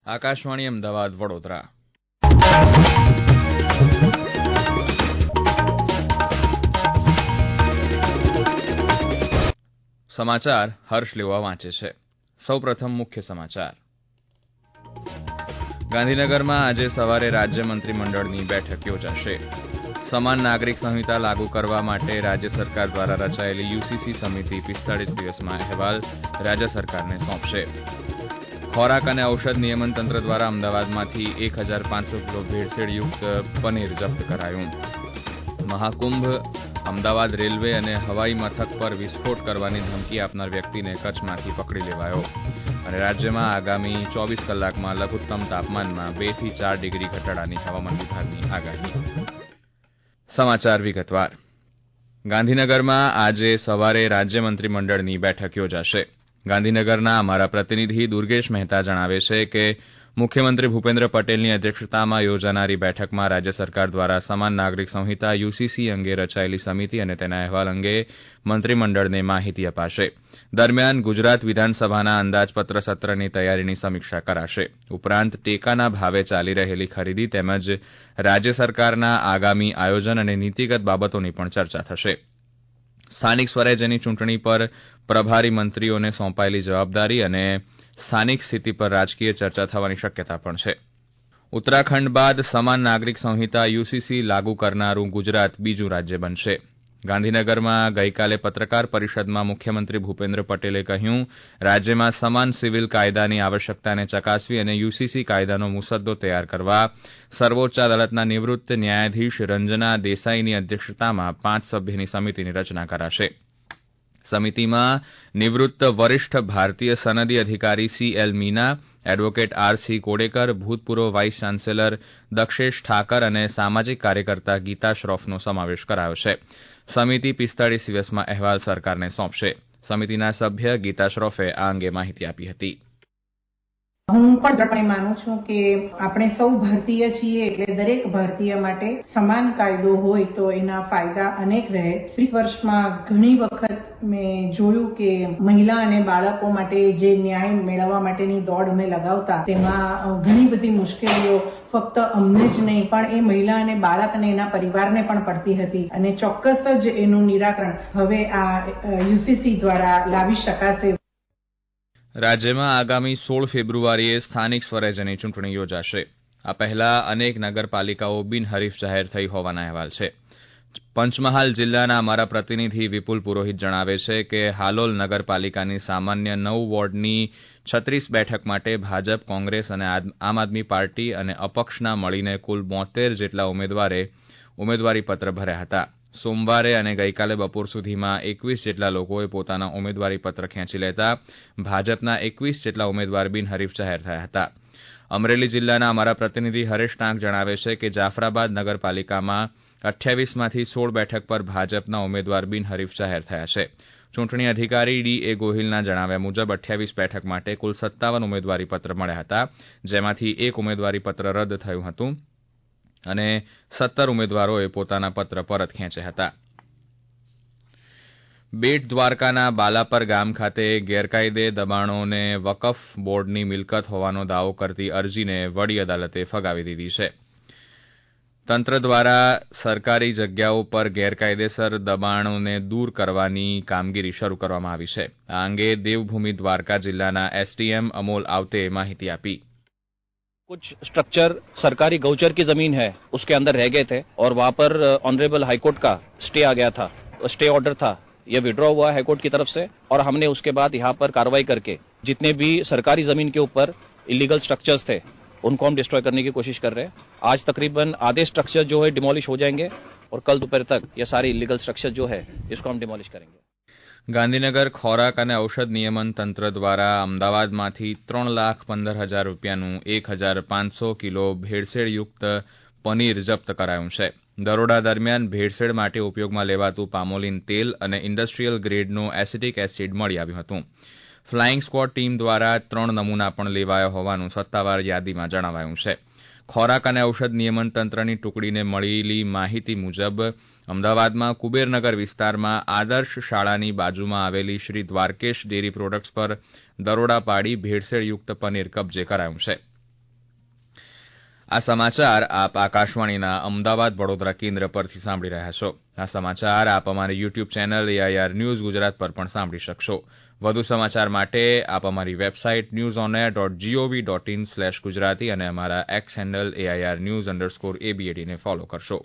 આકાશવાણી અમદાવાદ વડોદરા. સમાચાર હર્ષ લેવા વાંચે છે. સૌપ્રથમ મુખ્ય સમાચાર. ગાંધીનગરમાં આજે સવારે રાજ્ય મંત્રીમંડળની બેઠક યોજાશે. સમાન નાગરિક સંહિતા લાગુ કરવા માટે રાજ્ય સરકાર દ્વારા રચાયેલી યુસીસી સમિતિ 45 દિવસમાં અહેવાલ રાજ્ય સરકારને સોંપશે. ખોરાક અને ઔષધ નિયમન તંત્ર દ્વારા અમદાવાદમાંથી 1500 કિલો ભેળસેળયુક્ત પનીર જપ્ત કરાયું. મહાકુંભ અમદાવાદ રેલવે અને હવાઈ મથક પર વિસ્ફોટ કરવાની ધમકી આપનાર વ્યક્તિને કચ્છમાંથી પકડી લેવાયો. અને રાજ્યમાં આગામી 24 કલાકમાં લઘુત્તમ તાપમાનમાં 2 થી 4 ડિગ્રી ઘટાડાની હવામાન વિભાગની આગાહી. સમાચાર વિગતવાર. ગાંધીનગરમાં આજે સવારે રાજ્ય મંત્રીમંડળની બેઠક યોજાશે. ગાંધીનગરના અમારા પ્રતિનિધિ દુર્ગેશ મહેતા જણાવે છે કે મુખ્યમંત્રી ભૂપેન્દ્ર પટેલની અધ્યક્ષતામાં યોજાનારી બેઠકમાં રાજ્ય સરકાર દ્વારા સમાન નાગરિક સંહિતા યુસીસી અંગે રચાયેલી સમિતિ અને તેના અહેવાલ અંગે મંત્રીમંડળને માહિતી અપાશે. દરમિયાન ગુજરાત વિધાનસભાના અંદાજપત્ર સત્રની તૈયારીની સમીક્ષા કરાશે. ઉપરાંત ટેકાના ભાવે ચાલી રહેલી ખરીદી તેમજ રાજ્ય સરકારના આગામી આયોજન અને નીતિગત બાબતોની પણ ચર્ચા થશે. સ્થાનિક સ્વરાજ્યની ચૂંટણી પર પ્રભારી મંત્રીઓને સોંપાયેલી જવાબદારી અને સ્થાનિક સ્થિતિ પર રાજકીય ચર્ચા થવાની શક્યતા પણ છે. ઉત્તરાખંડ બાદ સમાન નાગરિક સંહિતા યુસીસી લાગુ કરનારું ગુજરાત બીજું રાજ્ય બનશે. ગાંધીનગરમાં ગઈકાલે પત્રકાર પરિષદમાં મુખ્યમંત્રી ભૂપેન્દ્ર પટેલે કહ્યું, રાજ્યમાં સમાન સિવિલ કાયદાની આવશ્યકતાને ચકાસવી અને યુસીસી કાયદાનો મુસદ્દો તૈયાર કરવા સર્વોચ્ચ અદાલતના નિવૃત્ત ન્યાયાધીશ રંજના દેસાઈની અધ્યક્ષતામાં 5 સભ્યની સમિતિની રચના કરાશે. સમિતિમાં નિવૃત્ત વરિષ્ઠ ભારતીય સનદી અધિકારી CL Meena, advocate RC Kodekar, ભૂતપૂર્વ વાઇસ ચાન્સેલર દક્ષેશ ઠાકર અને સામાજિક કાર્યકર્તા ગીતા શ્રોફનો સમાવેશ કરાયો છે. સમિતિ 45 દિવસમાં અહેવાલ સરકારને સોંપશે. સમિતિના સભ્ય ગીતા શ્રોફે આ અંગે માહિતી આપી હતી. હું પણ દ્રઢપણે માનું છું કે આપણે સૌ ભારતીય છીએ એટલે દરેક ભારતીય માટે સમાન કાયદો હોય તો એના ફાયદા અનેક રહે. 20 વર્ષમાં ઘણી વખત મેં જોયું કે મહિલા અને બાળકો માટે જે ન્યાય મેળવવા માટેની દોડ અમે લગાવતા તેમાં ઘણી બધી મુશ્કેલીઓ ફક્ત અમને જ નહીં પણ એ મહિલા અને બાળક અને એના પરિવારને પણ પડતી હતી અને ચોક્કસ જ એનું નિરાકરણ હવે આ યુસીસી દ્વારા લાવી શકાશે. રાજ્યમાં આગામી 16 ફેબ્રુઆરીએ સ્થાનિક સ્વરાજ્યની ચૂંટણી યોજાશે. આ પહેલા અનેક નગરપાલિકાઓ બિનહરીફ જાહેર થઈ હોવાના અહેવાલ છે. પંચમહાલ જિલ્લાના અમારા પ્રતિનિધિ વિપુલ પુરોહિત જણાવે છે કે હાલોલ નગરપાલિકાની સામાન્ય 9 વોર્ડની 36 બેઠક માટે ભાજપ, કોંગ્રેસ અને આમ આદમી પાર્ટી અને અપક્ષના મળીને કુલ 72 જેટલા ઉમેદવારે ઉમેદવારીપત્ર ભર્યા હતા. સોમવારે અને ગઈકાલે બપોર સુધીમાં 21 જેટલા લોકોએ પોતાના ઉમેદવારીપત્ર ખેંચી લેતા ભાજપના 21 જેટલા ઉમેદવાર બિનહરીફ જાહેર થયા હતા. અમરેલી જિલ્લાના અમારા પ્રતિનિધિ હરેશ ટાંક જણાવે છે કે જાફરાબાદ નગરપાલિકામાં 28માંથી 16 બેઠક પર ભાજપના ઉમેદવાર બિનહરીફ જાહેર થયા છે. ચૂંટણી અધિકારી D.A. ગોહિલના જણાવ્યા મુજબ 28 બેઠક માટે કુલ 57 ઉમેદવારીપત્ર મળ્યા હતા, જેમાંથી એક ઉમેદવારીપત્ર રદ થયું હતું અને 17 ઉમેદવારોએ પોતાના પત્ર પરત ખેંચ્યા હતા. બેટ દ્વારકાના બાલાપર ગામ ખાતે ગેરકાયદે દબાણોને વકફ બોર્ડની મિલકત હોવાનો દાવો કરતી અરજીને વડી અદાલતે ફગાવી દીધી છે. તંત્ર દ્વારા સરકારી જગ્યાઓ પર ગેરકાયદેસર દબાણોને દૂર કરવાની કામગીરી શરૂ કરવામાં આવી છે. આ અંગે દેવભૂમિ દ્વારકા જિલ્લાના SDM અમોલ આવતે માહિતી આપી. कुछ स्ट्रक्चर सरकारी गौचर की जमीन है उसके अंदर रह गए थे और वहां पर ऑनरेबल हाईकोर्ट का स्टे आ गया था, स्टे ऑर्डर था, यह विड्रॉ हुआ हाईकोर्ट की तरफ से और हमने उसके बाद यहाँ पर कार्रवाई करके जितने भी सरकारी जमीन के ऊपर इलीगल स्ट्रक्चर्स थे उनको हम डिस्ट्रॉय करने की कोशिश कर रहे हैं. आज तकरीबन आधे स्ट्रक्चर जो है डिमोलिश हो जाएंगे और कल दोपहर तक ये सारे इलीगल स्ट्रक्चर जो है इसको हम डिमोलिश करेंगे. ગાંધીનગર ખોરાક અને ઔષધ નિયમન તંત્ર દ્વારા અમદાવાદમાંથી 3,15,000 રૂપિયાનું 1,500 કિલો ભેળસેળયુક્ત પનીર જપ્ત કરાયું છે. દરોડા દરમિયાન ભેળસેળ માટે ઉપયોગમાં લેવાતું પામોલીન તેલ અને ઇન્ડસ્ટ્રીયલ ગ્રેડનું એસિટિક એસિડ મળી આવ્યું હતું. ફ્લાઇંગ સ્ક્વોડ ટીમ દ્વારા 3 નમૂના પણ લેવાયા હોવાનું સત્તાવાર યાદીમાં જણાવાયું છે. ખોરાક અને ઔષધ નિયમન તંત્રની ટુકડીને મળેલી માહિતી મુજબ અમદાવાદમાં કુબેરનગર વિસ્તારમાં આદર્શ શાળાની બાજુમાં આવેલી શ્રી દ્વારકેશ ડેરી પ્રોડક્ટ્સ પર દરોડા પાડી ભેળસેળયુક્ત પનીર કબજે કરાયું છે. આ સમાચાર આપ આકાશવાણીના અમદાવાદ વડોદરા કેન્દ્ર પરથી સાંભળી રહ્યા છો. આ સમાચાર આપ અમારી YouTube channel AIR news Gujarat પર પણ સાંભળી શકશો. વધુ સમાચાર માટે આપ અમારી વેબસાઇટ newsonair.gov.in/gujarati અને અમારા એક્સ હેન્ડલ AIR_news_ABAD ને ફોલો કરશો.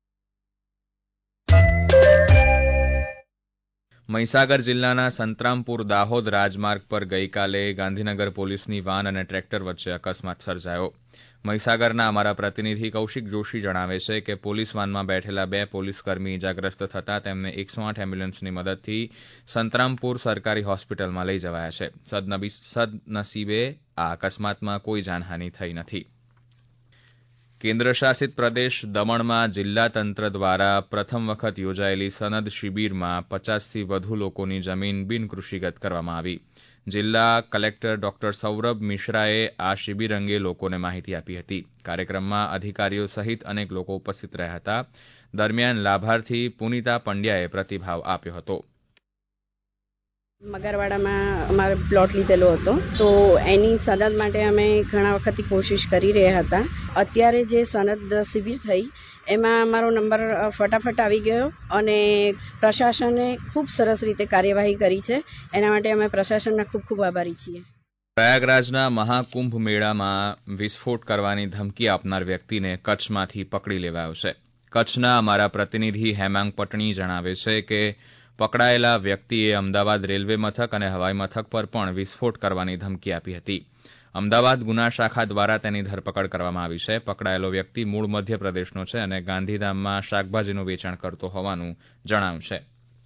મહીસાગર જિલ્લાના સંતરામપુર દાહોદ રાજમાર્ગ પર ગઈકાલે ગાંધીનગર પોલીસની વાન અને ટ્રેક્ટર વચ્ચે અકસ્માત સર્જાયો. મહીસાગરના અમારા પ્રતિનિધિ કૌશિક જોશી જણાવે છે કે પોલીસ વાનમાં બેઠેલા 2 પોલીસકર્મી ઇજાગ્રસ્ત થતા તેમને 108 એમ્બ્યુલન્સની મદદથી સંતરામપુર સરકારી હોસ્પિટલમાં લઈ જવાયા છે. સદનસીબે આ અકસ્માતમાં કોઈ જાનહાની થઈ નથી. કેન્દ્રશાસિત પ્રદેશ દમણમાં જિલ્લા તંત્ર દ્વારા પ્રથમ વખત યોજાયેલી સનદ શિબિરમાં 50થી વધુ લોકોની જમીન બિનકૃષિગત કરવામાં આવી. જિલ્લા કલેક્ટર ડોક્ટર સૌરભ મિશ્રાએ આ શિબિર અંગે લોકોને માહિતી આપી હતી. કાર્યક્રમમાં અધિકારીઓ સહિત અનેક લોકો ઉપસ્થિત રહ્યા હતા. દરમિયાન લાભાર્થી પુનિતા પંડ્યાએ પ્રતિભાવ આપ્યો હતો. મગરવાડામાં અમારે પ્લોટ લીધેલો હતો, તો એની સનદ માટે અમે ઘણા વખતથી કોશિશ કરી રહ્યા હતા. અત્યારે જે સનદ શિબિર થઈ એમાં અમારો નંબર ફટાફટ આવી ગયો અને પ્રશાસને ખૂબ સરસ રીતે કાર્યવાહી કરી છે. એના માટે અમે પ્રશાસનના ખૂબ ખૂબ આભારી છીએ. પ્રયાગરાજના મહાકુંભ મેળામાં વિસ્ફોટ કરવાની ધમકી આપનાર વ્યક્તિને કચ્છમાંથી પકડી લેવાયો છે. કચ્છના અમારા પ્રતિનિધિ હેમાંગ પટણી જણાવે છે કે પકડાયેલા વ્યક્તિએ અમદાવાદ રેલવે મથક અને હવાઈ મથક પર પણ વિસ્ફોટ કરવાની ધમકી આપી હતી. અમદાવાદ ગુના શાખા દ્વારા તેની ધરપકડ કરવામાં આવી છે. પકડાયેલો વ્યક્તિ મૂળ મધ્યપ્રદેશનો છે અને ગાંધીધામમાં શાકભાજીનું વેચાણ કરતો હોવાનું જણાવ્યું છે.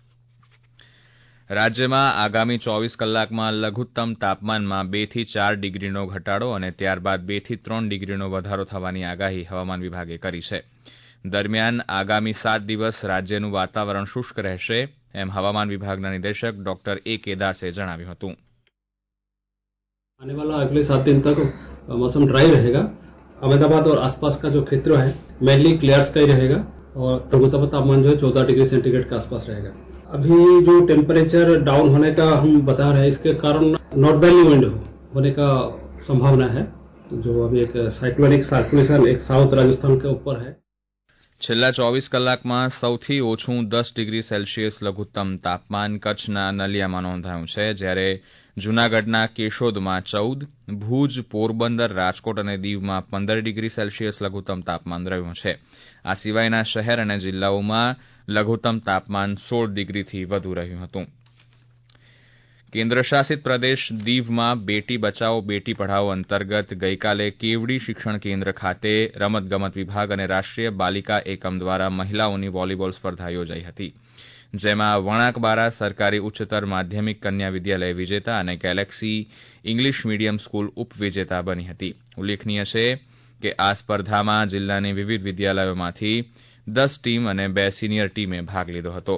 રાજ્યમાં આગામી 24 કલાકમાં લઘુત્તમ તાપમાનમાં 2 થી 4 ડિગ્રીનો ઘટાડો અને ત્યારબાદ 2 થી 3 ડિગ્રીનો વધારો થવાની આગાહી હવામાન વિભાગે કરી છે. દરમિયાન આગામી 7 દિવસ રાજ્યનું વાતાવરણ શુષ્ક રહેશે એમ હવામાન વિભાગના નિદેશક ડોક્ટર A.K. દાસે જણાવ્યું હતું. आने वाला अगले 7 दिन तक मौसम ड्राई रहेगा. अहमदाबाद और आसपास का जो क्षेत्र है मेनली क्लियर स्काई रहेगा और न्यूनतम तापमान जो है 14 डिग्री सेंटीग्रेड के आसपास रहेगा. अभी जो टेम्परेचर डाउन होने का हम बता रहे हैं, इसके कारण नॉर्थ वेली विंड होने का संभावना है. जो अभी एक साइक्लोनिक सर्कुलेशन एक साउथ राजस्थान के ऊपर है. છેલ્લા 24 કલાકમાં સૌથી ઓછું 10 ડિગ્રી સેલ્સિયસ લઘુત્તમ તાપમાન કચ્છના નલિયામાં નોંધાયું છે, જ્યારે જૂનાગઢના કેશોદમાં 14, ભુજ, પોરબંદર, રાજકોટ અને દીવમાં 15 ડિગ્રી સેલ્સિયસ લઘુત્તમ તાપમાન રહ્યું છે. આ સિવાયના શહેર અને જિલ્લાઓમાં લઘુત્તમ તાપમાન 16 ડિગ્રીથી વધુ રહ્યું હતું. કેન્દ્રશાસિત પ્રદેશ દીવમાં બેટી બચાવો બેટી પઢાઓ અંતર્ગત ગઈકાલે કેવડી શિક્ષણ કેન્દ્ર ખાતે રમતગમત વિભાગ અને રાષ્ટ્રીય બાલિકા એકમ દ્વારા મહિલાઓની વોલીબોલ સ્પર્ધા યોજાઈ હતી, જેમાં વણાકબારા સરકારી ઉચ્ચતર માધ્યમિક કન્યા વિદ્યાલય વિજેતા અને ગેલેક્સી ઇંગ્લિશ મીડિયમ સ્કૂલ ઉપવિજેતા બની હતી. ઉલ્લેખનીય છે કે આ સ્પર્ધામાં જિલ્લાની વિવિધ વિદ્યાલયોમાંથી 10 ટીમ અને 2 સિનિયર ટીમે ભાગ લીધો હતો.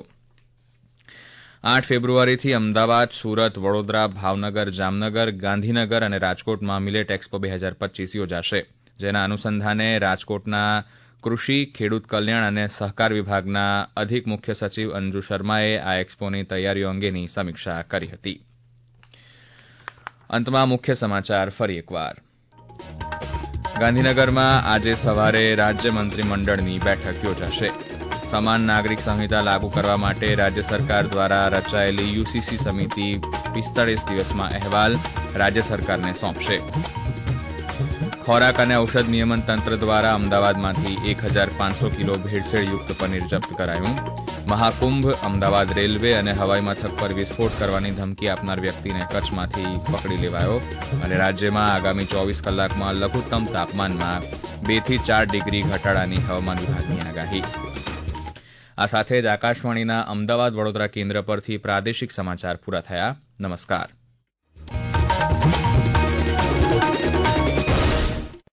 8 ફેબ્રુઆરીથી અમદાવાદ, સુરત, વડોદરા, ભાવનગર, જામનગર, ગાંધીનગર અને રાજકોટમાં મિલેટ એક્સપો 2025 યોજાશે, જેના અનુસંધાને રાજકોટના કૃષિ, ખેડૂત કલ્યાણ અને સહકાર વિભાગના અધિક મુખ્ય સચિવ અંજુ શર્માએ આ એક્સપોની તૈયારીઓ અંગેની સમીક્ષા કરી હતી. અંતમાં મુખ્ય સમાચાર ફરી એકવાર. ગાંધીનગરમાં આજે સવારે રાજ્ય મંત્રીમંડળની બેઠક યોજાશે. સમાન નાગરિક સંહિતા લાગુ કરવા માટે રાજ્ય સરકાર દ્વારા રચાયેલી UCC સમિતિ 45 દિવસમાં અહેવાલ રાજ્ય સરકારને સોંપશે. ખોરાક અને ઔષધ નિયમન તંત્ર દ્વારા અમદાવાદમાંથી 1500 કિલો ભેળસેળયુક્ત પનીર જપ્ત કરાયું. મહાકુંભ, અમદાવાદ રેલવે અને હવાઈ મથક પર વિસ્ફોટ કરવાની ધમકી આપનાર વ્યક્તિને કચ્છમાંથી પકડી લેવાયો. અને રાજ્યમાં આગામી 24 કલાકમાં લઘુત્તમ તાપમાનમાં 2 થી 4 ડિગ્રી ઘટાડાની હવામાન વિભાગની આગાહી. આ સાથે જ આકાશવાણીના અમદાવાદ વડોદરા કેન્દ્ર પરથી પ્રાદેશિક સમાચાર પૂરા થયા. નમસ્કાર.